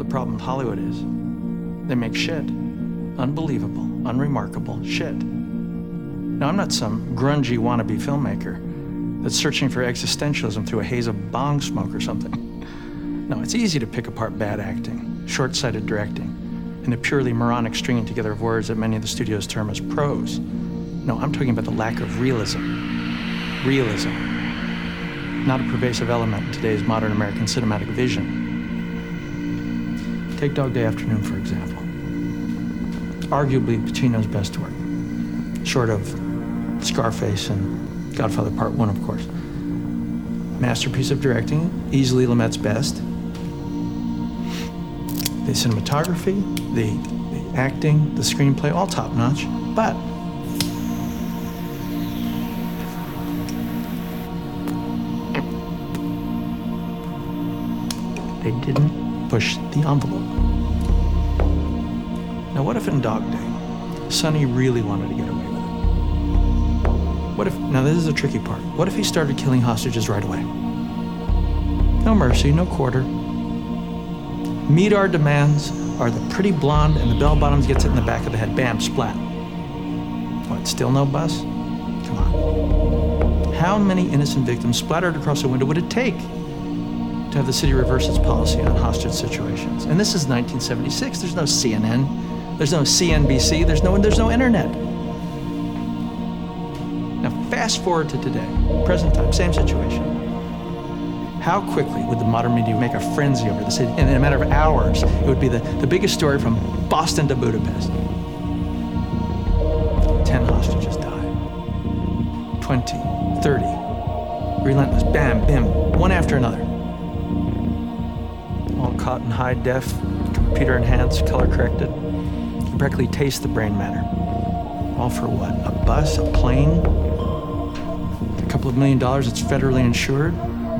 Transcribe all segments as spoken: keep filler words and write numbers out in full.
problem with Hollywood is they make shit. Unbelievable, unremarkable shit. Now, I'm not some grungy wannabe filmmaker that's searching for existentialism through a haze of bong smoke or something. No, it's easy to pick apart bad acting, short-sighted directing, and the purely moronic stringing together of words that many of the studios term as prose. No, I'm talking about the lack of realism. Realism. Not a pervasive element in today's modern American cinematic vision. Take Dog Day Afternoon, for example. Arguably Pacino's best work, short of Scarface and Godfather Part One, of course. Masterpiece of directing, easily Lumet's best. The cinematography, the, the acting, the screenplay, all top-notch, but they didn't push the envelope. Now, what if in Dog Day, Sonny really wanted to get away with it? What if, now this is a tricky part, what if he started killing hostages right away? No mercy, no quarter. Meet our demands are the pretty blonde and the bell-bottoms gets it in the back of the head, bam, splat. What, still no bus? Come on. How many innocent victims splattered across a window would it take to have the city reverse its policy on hostage situations? And this is nineteen seventy-six, there's no C N N. There's no C N B C, there's no, there's no internet. Now fast forward to today, present time, same situation. How quickly would the modern media make a frenzy over the city? And in a matter of hours, it would be the, the biggest story from Boston to Budapest. Ten hostages die. Twenty, thirty, relentless, bam, bam, one after another. All caught in high def, computer enhanced, color corrected. Practically taste the brain matter. All for what? A bus, a plane, a couple of million dollars that's federally insured?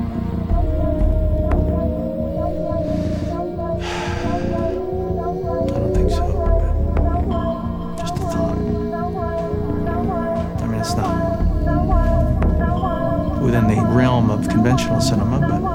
I don't think so. Just a thought. I mean, it's not within the realm of conventional cinema, but